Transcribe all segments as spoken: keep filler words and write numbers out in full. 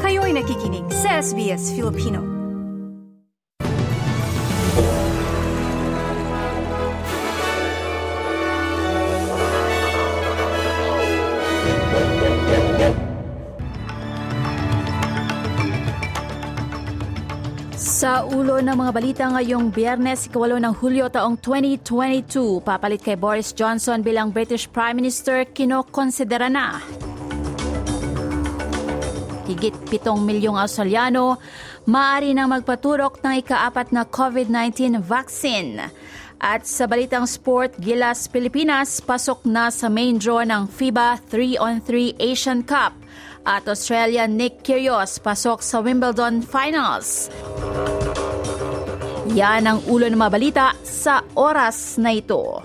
Kayo'y nakikinig sa S B S Filipino. Sa ulo ng mga balita ngayong Biyernes, ikawalo ng Hulyo taong twenty twenty-two, papalit kay Boris Johnson bilang British Prime Minister, kinokonsidera na. Higit pitong milyong Australiano maaari nang magpaturok ng ikaapat na COVID nineteen vaccine. At sa balitang sport, Gilas Pilipinas pasok na sa main draw ng FIBA three on three Asian Cup. At Australian Nick Kyrgios pasok sa Wimbledon Finals. Yan ang ulo ng mga balita sa oras na ito.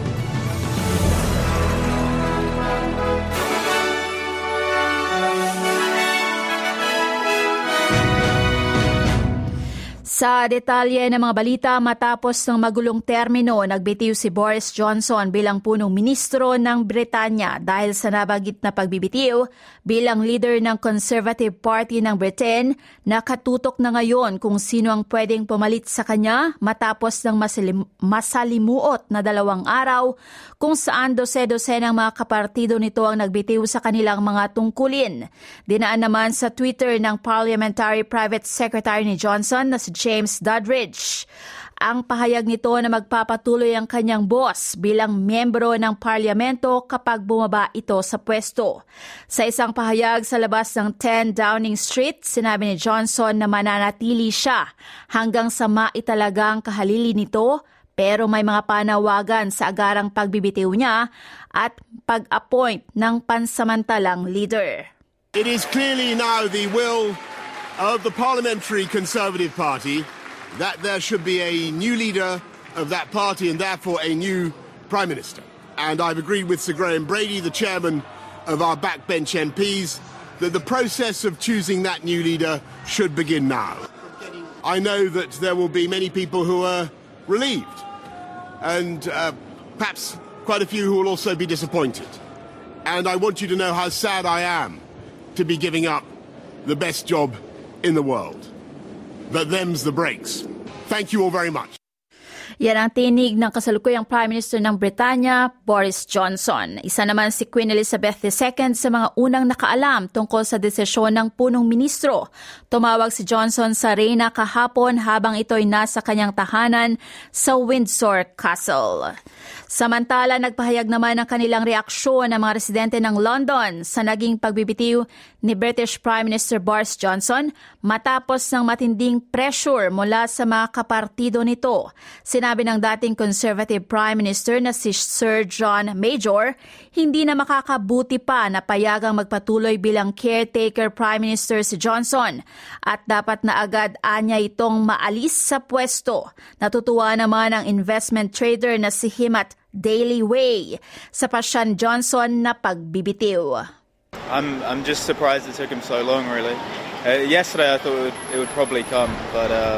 Sa detalye ng mga balita, matapos ng magulong termino, nagbitiw si Boris Johnson bilang punong ministro ng Britanya dahil sa nabanggit na pagbibitiw bilang leader ng Conservative Party ng Britain. Nakatutok na ngayon kung sino ang pwedeng pumalit sa kanya matapos ng masalim- masalimuot na dalawang araw kung saan dose-dose ng mga kapartido nito ang nagbitiw sa kanilang mga tungkulin. Dinaan naman sa Twitter ng Parliamentary Private Secretary ni Johnson na si James Doddridge. Ang pahayag nito na magpapatuloy ang kanyang boss bilang miyembro ng parlamento kapag bumaba ito sa pwesto. Sa isang pahayag sa labas ng ten Downing Street, sinabi ni Johnson na mananatili siya hanggang sa maitalagang kahalili nito, pero may mga panawagan sa agarang pagbibitiw niya at pag-appoint ng pansamantalang leader. It is clearly now the will of the Parliamentary Conservative Party that there should be a new leader of that party and therefore a new Prime Minister. And I've agreed with Sir Graham Brady, the chairman of our backbench M Ps, that the process of choosing that new leader should begin now. I know that there will be many people who are relieved and uh, perhaps quite a few who will also be disappointed. And I want you to know how sad I am to be giving up the best job in the world. But them's the breaks. Thank you all very much. Yan ang tinig ng kasalukuyang Prime Minister ng Britanya, Boris Johnson. Isa naman si Queen Elizabeth the Second sa mga unang nakaalam tungkol sa desisyon ng punong ministro. Tumawag si Johnson sa reyna kahapon habang ito'y nasa kanyang tahanan sa Windsor Castle. Samantala, nagpahayag naman ng kanilang reaksyon ng mga residente ng London sa naging pagbibitiw ni British Prime Minister Boris Johnson matapos ng matinding pressure mula sa mga kapartido nito. Sinabi ng dating Conservative Prime Minister na si Sir John Major, hindi na makakabuti pa na payagang magpatuloy bilang caretaker Prime Minister si Johnson at dapat na agad anya itong maalis sa pwesto. Natutuwa naman ang investment trader na si Himat Daily Way sa pasyan Johnson na pagbibitiw. I'm I'm just surprised it took him so long, really. Uh, yesterday I thought it would, it would probably come, but um,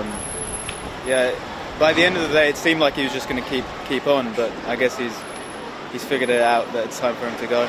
yeah, by the end of the day it seemed like he was just going to keep keep on, but I guess he's he's figured it out that it's time for him to go.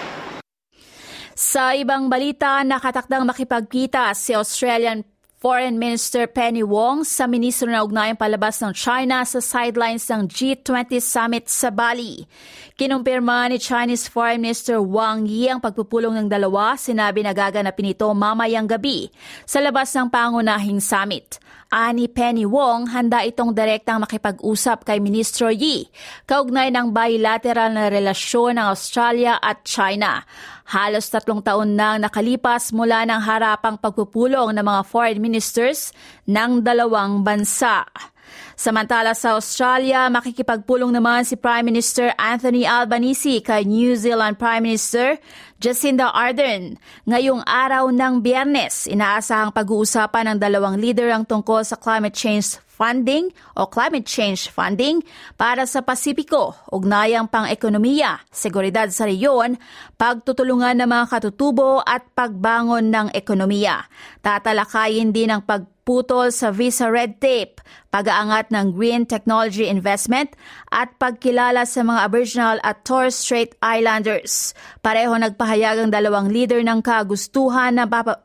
Sa ibang balita, nakatakdang makipagkita si Australian Foreign Minister Penny Wong sa ministro na ugnayang palabas ng China sa sidelines ng G twenty Summit sa Bali. Kinumpirma ni Chinese Foreign Minister Wang Yi ang pagpupulong ng dalawa, sinabi na gaganapin ito mamayang gabi sa labas ng pangunahing summit. Ani Penny Wong, handa itong direktang makipag-usap kay Ministro Yi, kaugnay ng bilateral na relasyon ng Australia at China. Halos tatlong taon nang nakalipas mula ng harapang pagpupulong ng mga foreign ministers ng dalawang bansa. Samantala sa Australia, makikipagpulong naman si Prime Minister Anthony Albanese kay New Zealand Prime Minister Jacinda Ardern. Ngayong araw ng Biyernes, inaasahang pag-uusapan ng dalawang leader ang tungkol sa climate change funding o climate change funding para sa Pasipiko, ugnayang pang-ekonomiya, seguridad sa reyon, pagtutulungan ng mga katutubo at pagbangon ng ekonomiya. Tatalakayin din ang pagputol sa visa red tape, pag-aangat ng green technology investment at pagkilala sa mga Aboriginal at Torres Strait Islanders. Pareho nagpahayag ang dalawang leader ng kagustuhan na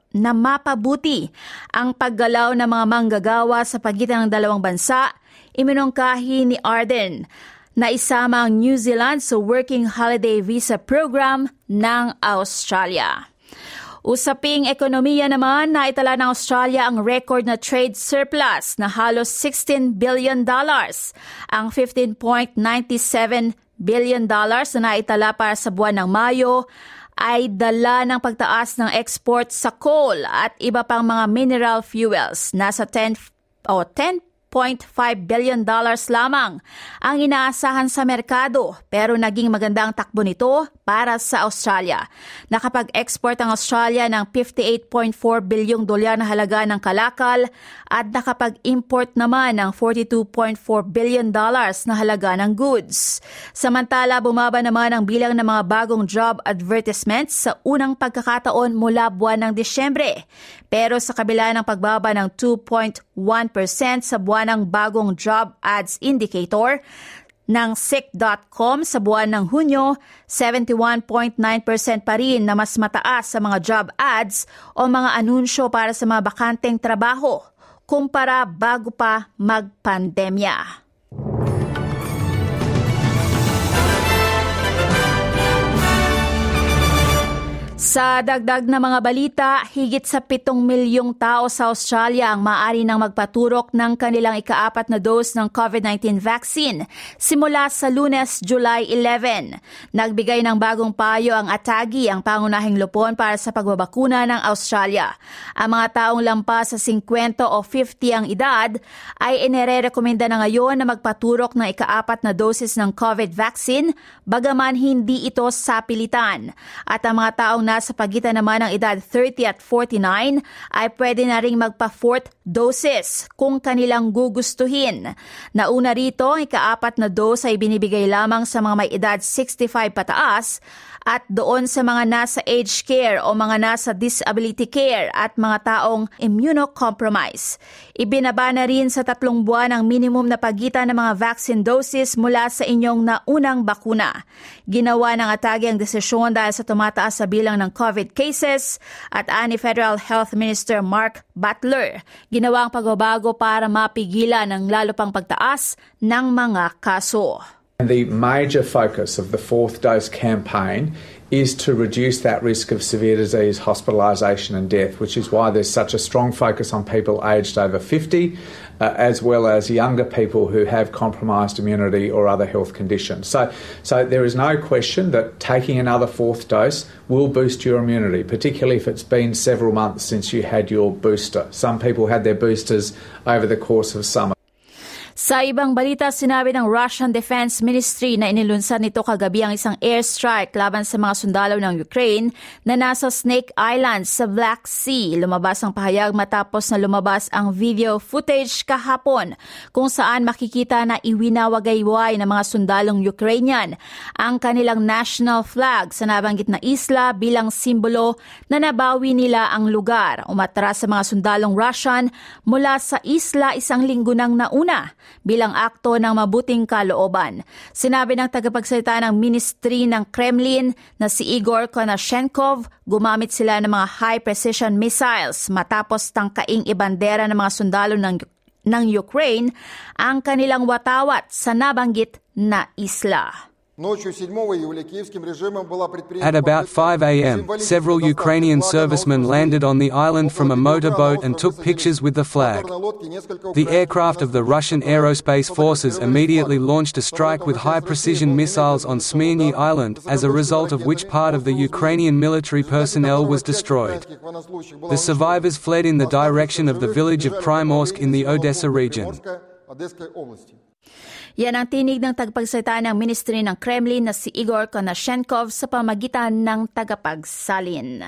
na mapabuti ang paggalaw ng mga manggagawa sa pagitan ng dalawang bansa, iminungkahi ni Ardern na isama ang New Zealand sa Working Holiday Visa Program ng Australia. Usaping ekonomiya naman, naitala ng Australia ang record na trade surplus na halos sixteen billion dollars. Ang fifteen point nine seven billion dollars na naitala para sa buwan ng Mayo ay dala ng pagtaas ng export sa coal at iba pang mga mineral fuels. Nasa ten o ten point five billion dollars lamang ang inaasahan sa merkado, pero naging maganda ang takbo nito para sa Australia. Nakapag-export ang Australia ng fifty-eight point four bilyong dolyar na halaga ng kalakal at nakapag-import naman ng forty-two point four billion dollars na halaga ng goods. Samantala, bumaba naman ang bilang ng mga bagong job advertisements sa unang pagkakataon mula buwan ng Disyembre. Pero sa kabila ng pagbaba ng two point one percent sa buwan ng bagong job ads indicator ng S I C dot com sa buwan ng Hunyo, seventy-one point nine percent pa rin na mas mataas sa mga job ads o mga anunsyo para sa mga bakanteng trabaho kumpara bago pa magpandemya. Sa dagdag na mga balita, higit sa pitong milyong tao sa Australia ang maaari nang magpaturok ng kanilang ikaapat na dose ng COVID nineteen vaccine simula sa Lunes, July eleven. Nagbigay ng bagong payo ang ATAGI, ang pangunahing lupon para sa pagbabakuna ng Australia. Ang mga taong lampas sa fifty o fifty ang edad ay inirerekomenda na ngayon na magpaturok ng ikaapat na doses ng COVID vaccine, bagaman hindi ito sapilitan. At ang mga taong nasa pagitan naman ng edad thirty at forty-nine ay pwede na ring magpa-fourth doses kung kanilang gugustuhin. Nauna rito, ang ikaapat na dose ay binibigay lamang sa mga may edad sixty-five pataas at doon sa mga nasa aged care o mga nasa disability care at mga taong immunocompromised. Ibinaba na rin sa tatlong buwan ang minimum na pagitan ng mga vaccine doses mula sa inyong naunang bakuna. Ginawa ng ATAGI ang desisyon dahil sa tumataas sa bilang ng COVID cases at ani Federal Health Minister Mark Butler, ginawa ang pagbabago para mapigilan ang lalo pang pagtaas ng mga kaso. And the major focus of the fourth dose campaign is to reduce that risk of severe disease, hospitalisation and death, which is why there's such a strong focus on people aged over fifty, uh, as well as younger people who have compromised immunity or other health conditions. So, so there is no question that taking another fourth dose will boost your immunity, particularly if it's been several months since you had your booster. Some people had their boosters over the course of summer. Sa ibang balita, sinabi ng Russian Defense Ministry na inilunsad nito kagabi ang isang airstrike laban sa mga sundalo ng Ukraine na nasa Snake Island sa Black Sea. Lumabas ang pahayag matapos na lumabas ang video footage kahapon kung saan makikita na iwinawagayway ng mga sundalong Ukrainian ang kanilang national flag sa nabanggit na isla bilang simbolo na nabawi nila ang lugar. Umatras sa mga sundalong Russian mula sa isla isang linggo nang nauna bilang akto ng mabuting kalooban. Sinabi ng tagapagsalita ng Ministry ng Kremlin na si Igor Konashenkov, gumamit sila ng mga high-precision missiles matapos tangkaing ibandera ng mga sundalo ng, ng Ukraine ang kanilang watawat sa nabanggit na isla. At about five a.m., several Ukrainian servicemen landed on the island from a motorboat and took pictures with the flag. The aircraft of the Russian Aerospace Forces immediately launched a strike with high-precision missiles on Smyrny Island, as a result of which part of the Ukrainian military personnel was destroyed. The survivors fled in the direction of the village of Primorsk in the Odessa region. Yan ang tinig ng tagapagsalita ng Ministry ng Kremlin na si Igor Konashenkov sa pamagitan ng tagapagsalin.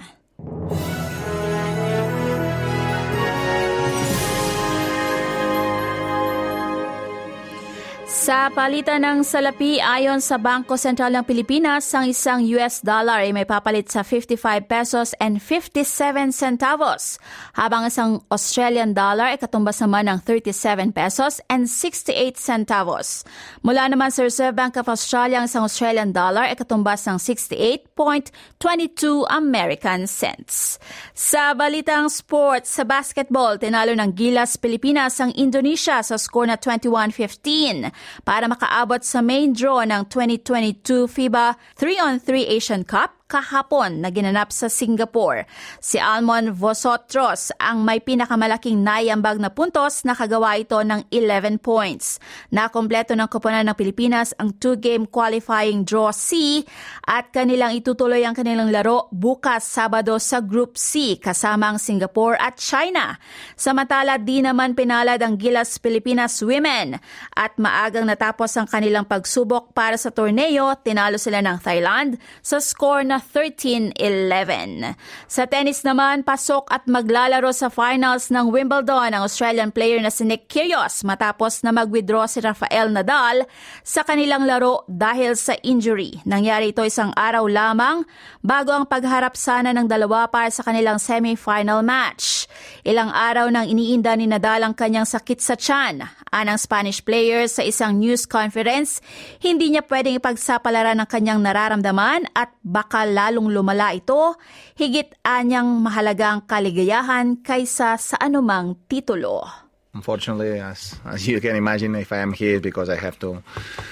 Sa palitan ng salapi, ayon sa Bangko Sentral ng Pilipinas, ang isang U S dollar ay may papalit sa fifty-five pesos and fifty-seven centavos, habang isang Australian dollar ay katumbas naman ng thirty-seven pesos and sixty-eight centavos. Mula naman sa Reserve Bank of Australia, ang isang Australian dollar ay katumbas ng sixty-eight point two two American cents. Sa balitang sports, sa basketball, tinalo ng Gilas Pilipinas ang Indonesia sa score na twenty-one fifteen para makaabot sa main draw ng twenty twenty-two FIBA three on three Asian Cup kahapon na ginanap sa Singapore. Si Almon Vosotros ang may pinakamalaking naiambag na puntos, nakagawa ito ng eleven points. Nakompleto ng koponan ng Pilipinas ang two-game qualifying draw C at kanilang itutuloy ang kanilang laro bukas Sabado sa Group C kasama ang Singapore at China. Samantala, di naman pinalad ang Gilas Pilipinas Women at maagang natapos ang kanilang pagsubok para sa torneo. Tinalo sila ng Thailand sa score na thirteen eleven. Sa tennis naman, pasok at maglalaro sa finals ng Wimbledon ang Australian player na si Nick Kyrgios matapos na mag-withdraw si Rafael Nadal sa kanilang laro dahil sa injury. Nangyari ito isang araw lamang bago ang pagharap sana ng dalawa para sa kanilang semi-final match. Ilang araw nang iniinda ni Nadal ang kanyang sakit sa tiyan. Anang Spanish player sa isang news conference, hindi niya pwedeng ipagsapalaran ang kanyang nararamdaman at baka lalong lumala ito, higit anyang mahalagang kaligayahan kaysa sa anumang titulo. Unfortunately, as as you can imagine, if I am here because I have to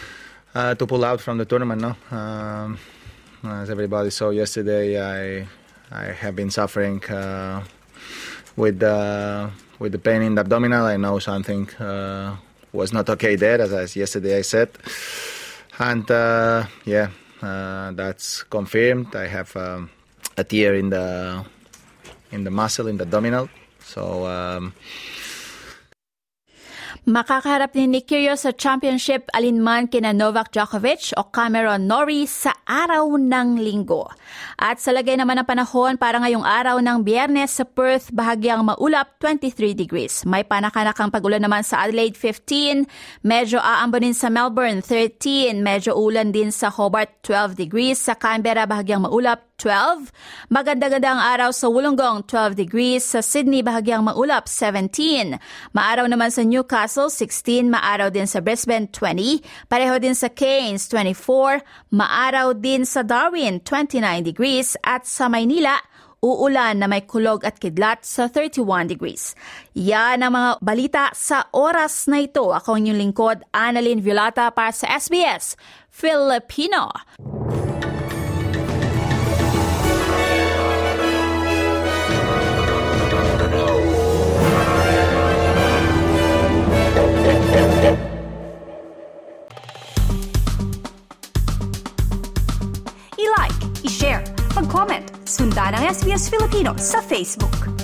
uh, to pull out from the tournament, no. Um, as everybody saw yesterday, I I have been suffering uh, with the with the pain in the abdominal. I know something uh, was not okay there, as, as yesterday I said, and uh, yeah. Uh, that's confirmed. I have um, a tear in the in the muscle, in the abdominal. So um, makakaharap ni Nick Kyrgios sa championship alinman kina Novak Djokovic o Cameron Norrie sa araw ng linggo. At sa lagay naman ng panahon para ngayong araw ng Biyernes sa Perth, bahagyang maulap, twenty-three degrees. May panakanakang pagulan naman sa Adelaide, fifteen. Medyo aambonin sa Melbourne, thirteen. Medyo ulan din sa Hobart, twelve degrees. Sa Canberra, bahagyang maulap, twelve. Maganda-ganda ang araw sa Wollongong, twelve degrees. Sa Sydney, bahagyang maulap, seventeen. Maaraw naman sa Newcastle, sixteen. Maaraw din sa Brisbane, twenty. Pareho din sa Cairns, twenty-four. Maaraw din sa Darwin, twenty-nine degrees. At sa Maynila, uulan na may kulog at kidlat sa thirty-one degrees. Yan ang mga balita sa oras na ito. Ako ang inyong lingkod, Annalyn Violata, para sa S B S Filipino. I-like, i-share, mag-comment, sundan ang S B S Filipino sa Facebook.